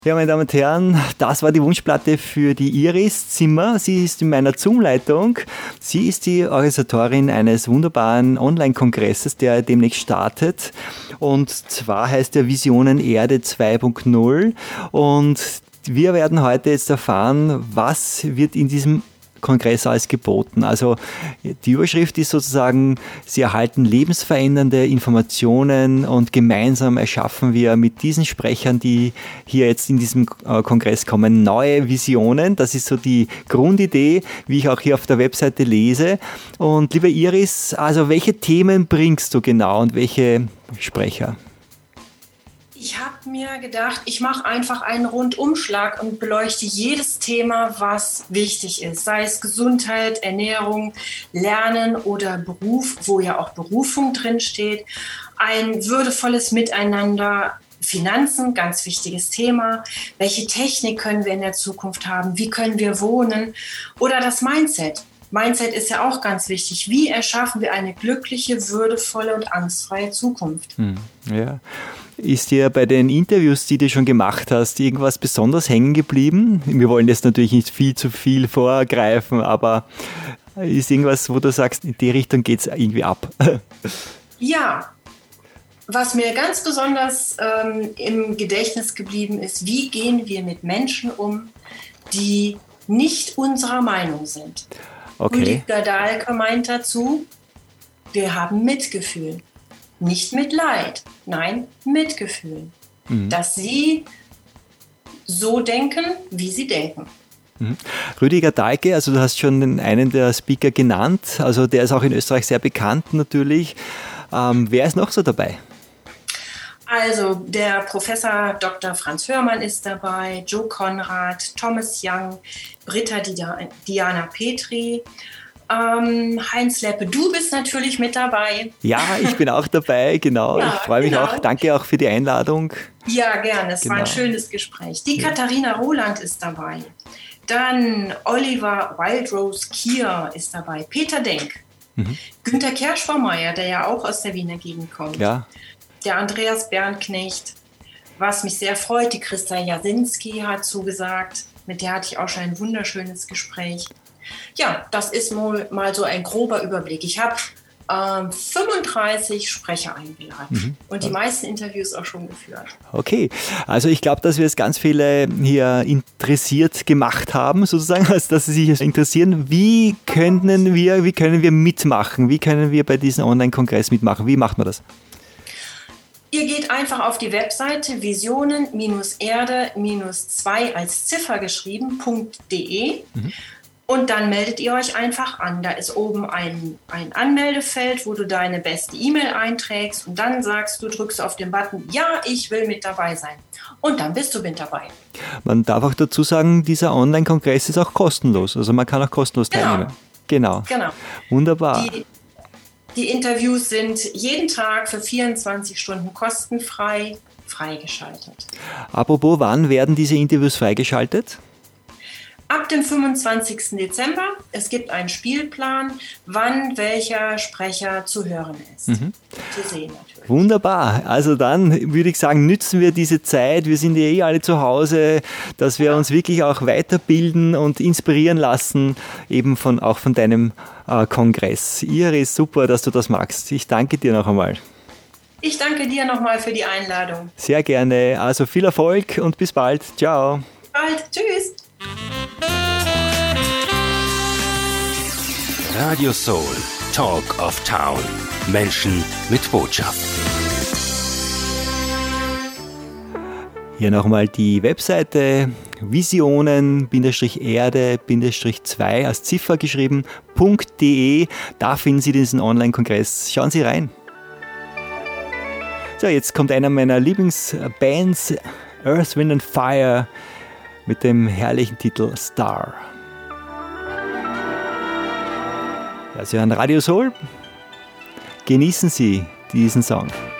Ja, meine Damen und Herren, das war die Wunschplatte für die Iris Zimmer. Sie ist in meiner Zoom-Leitung. Sie ist die Organisatorin eines wunderbaren Online-Kongresses, der demnächst startet. Und zwar heißt der Visionen Erde 2.0. Und wir werden heute jetzt erfahren, was wird in diesem Kongress alles geboten. Also die Überschrift ist sozusagen, Sie erhalten lebensverändernde Informationen und gemeinsam erschaffen wir mit diesen Sprechern, die hier jetzt in diesem Kongress kommen, neue Visionen. Das ist so die Grundidee, wie ich auch hier auf der Webseite lese. Und liebe Iris, also welche Themen bringst du genau und welche Sprecher? Ich habe mir gedacht, ich mache einfach einen Rundumschlag und beleuchte jedes Thema, was wichtig ist. Sei es Gesundheit, Ernährung, Lernen oder Beruf, wo ja auch Berufung drinsteht. Ein würdevolles Miteinander, Finanzen, ganz wichtiges Thema. Welche Technik können wir in der Zukunft haben? Wie können wir wohnen? Oder das Mindset. Mindset ist ja auch ganz wichtig. Wie erschaffen wir eine glückliche, würdevolle und angstfreie Zukunft? Ja. Ist dir bei den Interviews, die du schon gemacht hast, irgendwas besonders hängen geblieben? Wir wollen jetzt natürlich nicht viel zu viel vorgreifen, aber ist irgendwas, wo du sagst, in die Richtung geht es irgendwie ab? Ja, was mir ganz besonders im Gedächtnis geblieben ist, wie gehen wir mit Menschen um, die nicht unserer Meinung sind? Okay. Rüdiger Dahlke meint dazu, wir haben Mitgefühl. Nicht Mitleid, nein, Mitgefühl. Dass sie so denken, wie sie denken. Rüdiger Dahlke, also du hast schon einen der Speaker genannt, also der ist auch in Österreich sehr bekannt natürlich. Wer ist noch so dabei? Also der Professor Dr. Franz Hörmann ist dabei, Joe Konrad, Thomas Young, Britta Diana Petri, Heinz Leppe, du bist natürlich mit dabei. Ja, ich bin auch dabei, genau. Ja, ich freue mich auch. Danke auch für die Einladung. Ja, gerne. Es war ein schönes Gespräch. Die Katharina Roland ist dabei. Dann Oliver Wildrose Kier ist dabei. Peter Denk. Günter Kerschbaumeier, der ja auch aus der Wiener Gegend kommt. Ja. Der Andreas Bernknecht. Was mich sehr freut, die Christa Jasinski hat zugesagt. Mit der hatte ich auch schon ein wunderschönes Gespräch. Ja, das ist mal so ein grober Überblick. Ich habe 35 Sprecher eingeladen und die meisten Interviews auch schon geführt. Okay, also ich glaube, dass wir es ganz viele hier interessiert gemacht haben, sozusagen, also dass sie sich interessieren. Wie können wir mitmachen? Wie können wir bei diesem Online-Kongress mitmachen? Wie macht man das? Ihr geht einfach auf die Webseite visionen-erde-2 als Ziffer geschrieben.de. Und dann meldet ihr euch einfach an. Da ist oben ein Anmeldefeld, wo du deine beste E-Mail einträgst und dann sagst du, drückst auf den Button, ja, ich will mit dabei sein. Und dann bist du mit dabei. Man darf auch dazu sagen, dieser Online-Kongress ist auch kostenlos. Also man kann auch kostenlos teilnehmen. Genau. Wunderbar. Die Interviews sind jeden Tag für 24 Stunden kostenfrei freigeschaltet. Apropos, wann werden diese Interviews freigeschaltet? Ab dem 25. Dezember. Es gibt einen Spielplan, wann welcher Sprecher zu hören ist. Zu sehen natürlich. Wunderbar. Also dann würde ich sagen, nützen wir diese Zeit. Wir sind ja alle zu Hause, dass wir uns wirklich auch weiterbilden und inspirieren lassen, eben auch von deinem Kongress. Iris, super, dass du das magst. Ich danke dir noch einmal. Ich danke dir nochmal für die Einladung. Sehr gerne. Also viel Erfolg und bis bald. Ciao. Bald. Tschüss. Radio Soul, Talk of Town. Menschen mit Botschaft. Hier nochmal die Webseite visionen-erde-2 als Ziffer geschrieben.de. Da finden Sie diesen Online-Kongress. Schauen Sie rein. So, jetzt kommt einer meiner Lieblingsbands, Earth, Wind and Fire, mit dem herrlichen Titel Star. Ja, Sie hören Radio Soul. Genießen Sie diesen Song.